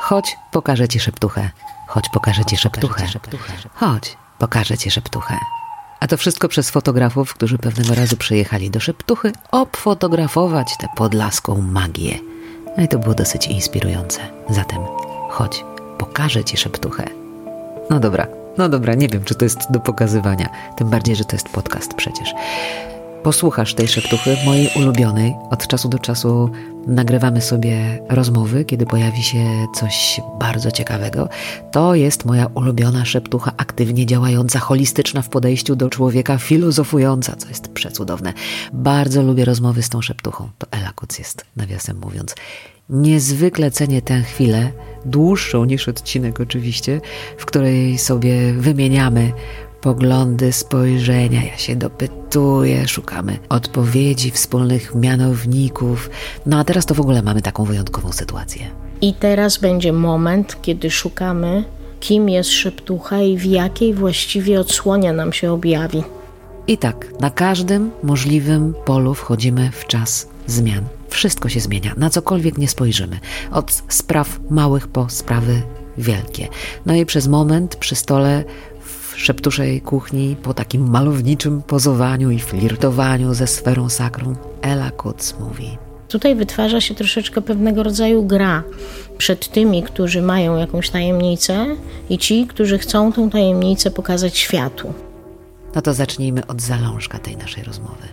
Chodź, pokażę ci szeptuchę. Chodź, pokażę ci szeptuchę. Chodź, pokażę ci szeptuchę. A to wszystko przez fotografów, którzy pewnego razu przyjechali do Szeptuchy obfotografować tę podlaską magię. No i to było dosyć inspirujące. Zatem chodź, pokażę ci szeptuchę. No dobra, nie wiem, czy to jest do pokazywania. Tym bardziej, że to jest podcast przecież. Posłuchasz tej szeptuchy, mojej ulubionej. Od czasu do czasu nagrywamy sobie rozmowy, kiedy pojawi się coś bardzo ciekawego. To jest moja ulubiona szeptucha, aktywnie działająca, holistyczna w podejściu do człowieka, filozofująca, co jest przecudowne. Bardzo lubię rozmowy z tą szeptuchą. To Ela Kuc jest, nawiasem mówiąc. Niezwykle cenię tę chwilę, dłuższą niż odcinek oczywiście, w której sobie wymieniamy poglądy, spojrzenia, ja się dopytuję, szukamy odpowiedzi, wspólnych mianowników. No a teraz to w ogóle mamy taką wyjątkową sytuację. I teraz będzie moment, kiedy szukamy, kim jest szeptucha i w jakiej właściwie odsłonie nam się objawi. I tak, na każdym możliwym polu wchodzimy w czas zmian. Wszystko się zmienia, na cokolwiek nie spojrzymy. Od spraw małych po sprawy wielkie. No i przez moment przy stole w szeptuszej kuchni, po takim malowniczym pozowaniu i flirtowaniu ze sferą sakrum, Ela Kuc mówi: tutaj wytwarza się troszeczkę pewnego rodzaju gra przed tymi, którzy mają jakąś tajemnicę i ci, którzy chcą tą tajemnicę pokazać światu. No to zacznijmy od zalążka tej naszej rozmowy.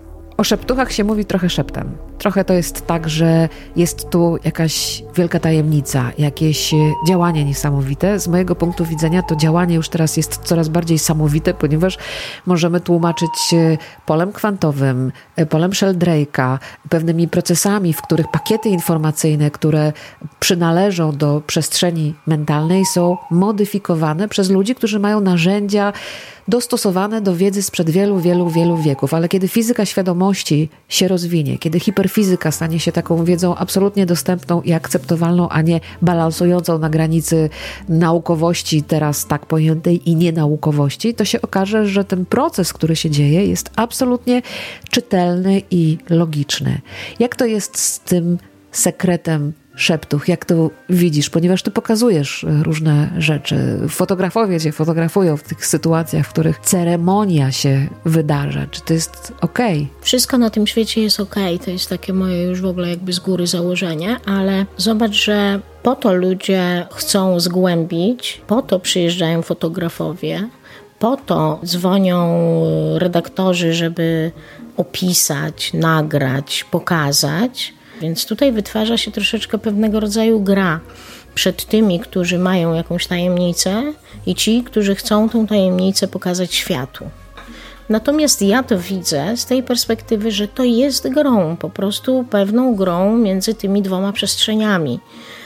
O szeptuchach się mówi trochę szeptem. Trochę to jest tak, że jest tu jakaś wielka tajemnica, jakieś działanie niesamowite. Z mojego punktu widzenia to działanie już teraz jest coraz bardziej samowite, ponieważ możemy tłumaczyć polem kwantowym, polem Sheldrake'a, pewnymi procesami, w których pakiety informacyjne, które przynależą do przestrzeni mentalnej, są modyfikowane przez ludzi, którzy mają narzędzia dostosowane do wiedzy sprzed wielu wieków. Ale kiedy fizyka świadomości się rozwinie, kiedy hiperfizyka stanie się taką wiedzą absolutnie dostępną i akceptowalną, a nie balansującą na granicy naukowości teraz tak pojętej i nienaukowości, to się okaże, że ten proces, który się dzieje, jest absolutnie czytelny i logiczny. Jak to jest z tym sekretem szeptuch? Jak to widzisz? Ponieważ ty pokazujesz różne rzeczy. Fotografowie cię fotografują w tych sytuacjach, w których ceremonia się wydarza. Czy to jest okej? Wszystko na tym świecie jest okej. To jest takie moje już w ogóle jakby z góry założenie, ale zobacz, że po to ludzie chcą zgłębić, po to przyjeżdżają fotografowie, po to dzwonią redaktorzy, żeby opisać, nagrać, pokazać. Więc tutaj wytwarza się troszeczkę pewnego rodzaju gra przed tymi, którzy mają jakąś tajemnicę i ci, którzy chcą tą tajemnicę pokazać światu. Natomiast ja to widzę z tej perspektywy, że to jest grą, po prostu pewną grą między tymi dwoma przestrzeniami.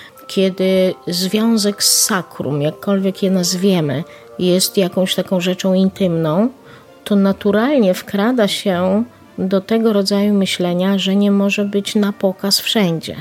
Kiedy związek z sakrum, jakkolwiek je nazwiemy, jest jakąś taką rzeczą intymną, to naturalnie wkrada się do tego rodzaju myślenia, że nie może być na pokaz wszędzie.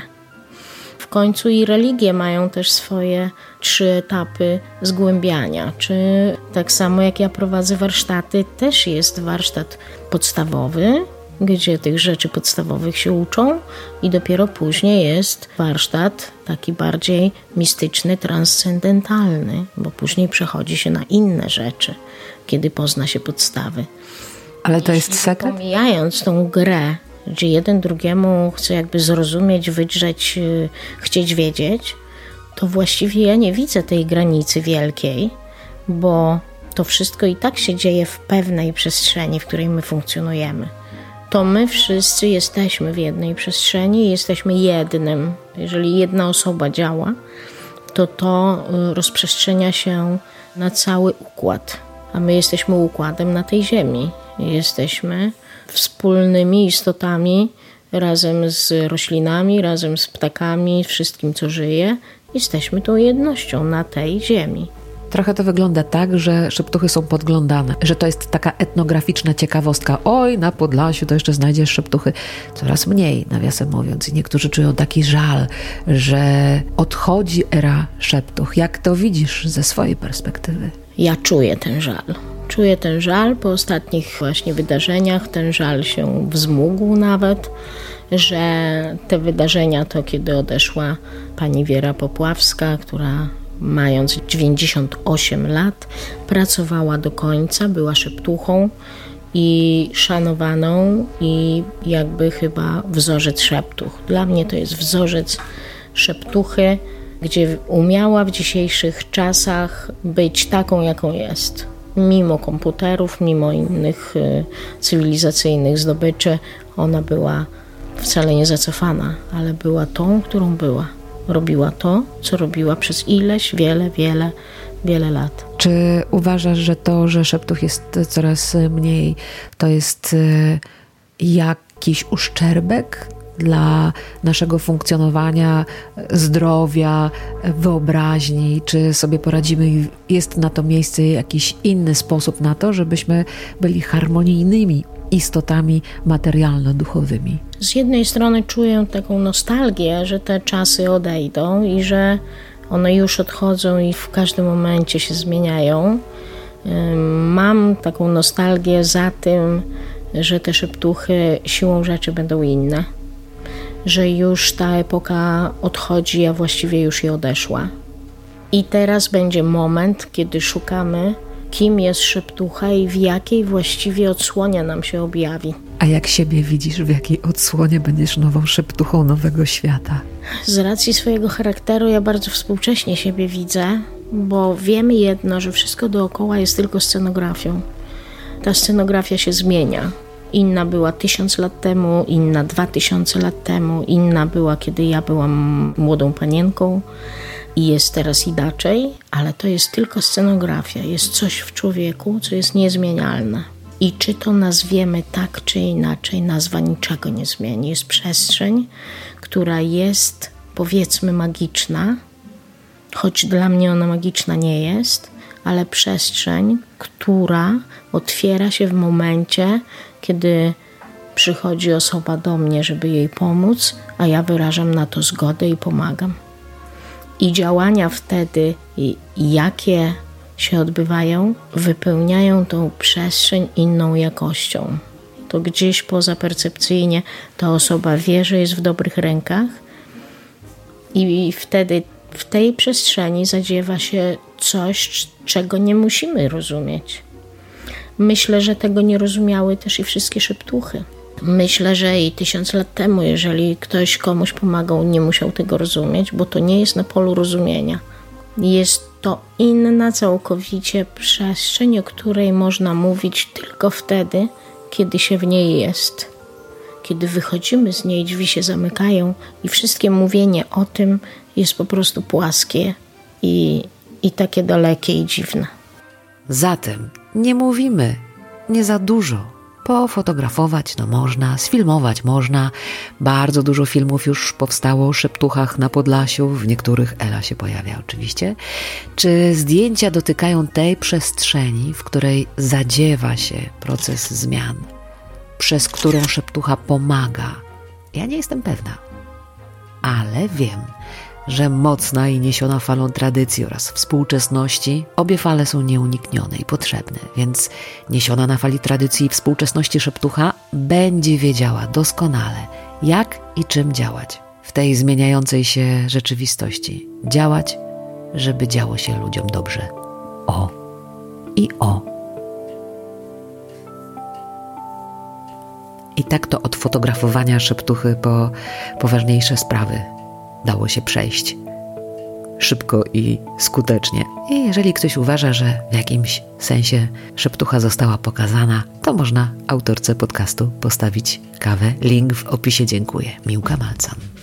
W końcu i religie mają też swoje 3 etapy zgłębiania. Czy tak samo jak ja prowadzę warsztaty, też jest warsztat podstawowy, gdzie tych rzeczy podstawowych się uczą i dopiero później jest warsztat taki bardziej mistyczny, transcendentalny, bo później przechodzi się na inne rzeczy, kiedy pozna się podstawy. Ale to jest sekret? Pomijając tą grę, gdzie jeden drugiemu chce jakby zrozumieć, wydrzeć, chcieć wiedzieć, to właściwie ja nie widzę tej granicy wielkiej, bo to wszystko i tak się dzieje w pewnej przestrzeni, w której my funkcjonujemy. To my wszyscy jesteśmy w jednej przestrzeni, jesteśmy jednym. Jeżeli jedna osoba działa, to rozprzestrzenia się na cały układ, a my jesteśmy układem na tej ziemi. Jesteśmy wspólnymi istotami razem z roślinami, razem z ptakami, wszystkim co żyje. Jesteśmy tą jednością na tej ziemi. Trochę to wygląda tak, że szeptuchy są podglądane, że to jest taka etnograficzna ciekawostka. Oj, na Podlasiu to jeszcze znajdziesz szeptuchy. Coraz mniej, nawiasem mówiąc. I niektórzy czują taki żal, że odchodzi era szeptuch. Jak to widzisz ze swojej perspektywy? Ja czuję ten żal. Czuję ten żal po ostatnich właśnie wydarzeniach. Ten żal się wzmógł nawet że te wydarzenia to kiedy odeszła pani Wiera Popławska, która mając 98 lat pracowała do końca, była szeptuchą i szanowaną i jakby chyba wzorzec szeptuch. Dla mnie to jest wzorzec szeptuchy, gdzie umiała w dzisiejszych czasach być taką, jaką jest. Mimo komputerów, mimo innych cywilizacyjnych zdobyczy, ona była wcale nie zacofana, ale była tą, którą była. Robiła to, co robiła przez ileś, wiele lat. Czy uważasz, że to, że szeptuch jest coraz mniej, to jest jakiś uszczerbek dla naszego funkcjonowania, zdrowia, wyobraźni? Czy sobie poradzimy i jest na to miejsce jakiś inny sposób na to, żebyśmy byli harmonijnymi istotami materialno-duchowymi? Z jednej strony czuję taką nostalgię, że te czasy odejdą i że one już odchodzą i w każdym momencie się zmieniają. Mam taką nostalgię za tym, że te szeptuchy siłą rzeczy będą inne. Że już ta epoka odchodzi, a właściwie już i odeszła. I teraz będzie moment, kiedy szukamy, kim jest szeptucha i w jakiej właściwie odsłonie nam się objawi. A jak siebie widzisz, w jakiej odsłonie będziesz nową szeptuchą nowego świata? Z racji swojego charakteru ja bardzo współcześnie siebie widzę, bo wiemy jedno, że wszystko dookoła jest tylko scenografią. Ta scenografia się zmienia. Inna była 1000 lat temu, inna 2000 lat temu, inna była, kiedy ja byłam młodą panienką i jest teraz inaczej, ale to jest tylko scenografia. Jest coś w człowieku, co jest niezmienialne. I czy to nazwiemy tak, czy inaczej, nazwa niczego nie zmieni. Jest przestrzeń, która jest, powiedzmy, magiczna, choć dla mnie ona magiczna nie jest, ale przestrzeń, która otwiera się w momencie, kiedy przychodzi osoba do mnie, żeby jej pomóc, a ja wyrażam na to zgodę i pomagam. I działania wtedy, jakie się odbywają, wypełniają tą przestrzeń inną jakością. To gdzieś pozapercepcyjnie ta osoba wie, że jest w dobrych rękach i wtedy w tej przestrzeni zadziewa się coś, czego nie musimy rozumieć. Myślę, że tego nie rozumiały też i wszystkie szeptuchy. Myślę, że i 1000 lat temu, jeżeli ktoś komuś pomagał, nie musiał tego rozumieć, bo to nie jest na polu rozumienia. Jest to inna całkowicie przestrzeń, o której można mówić tylko wtedy, kiedy się w niej jest. Kiedy wychodzimy z niej, drzwi się zamykają i wszystkie mówienie o tym jest po prostu płaskie i takie dalekie i dziwne. Zatem nie mówimy, nie za dużo. Pofotografować można, sfilmować można. Bardzo dużo filmów już powstało o szeptuchach na Podlasiu, w niektórych Ela się pojawia oczywiście. Czy zdjęcia dotykają tej przestrzeni, w której zadziewa się proces zmian, przez którą szeptucha pomaga? Ja nie jestem pewna, ale wiem, że mocna i niesiona falą tradycji oraz współczesności, obie fale są nieuniknione i potrzebne, więc niesiona na fali tradycji i współczesności szeptucha będzie wiedziała doskonale, jak i czym działać w tej zmieniającej się rzeczywistości. Działać, żeby działo się ludziom dobrze. O i o. I tak to od fotografowania szeptuchy po poważniejsze sprawy dało się przejść szybko i skutecznie. I jeżeli ktoś uważa, że w jakimś sensie szeptucha została pokazana, to można autorce podcastu postawić kawę. Link w opisie. Dziękuję. Miłka Malcan.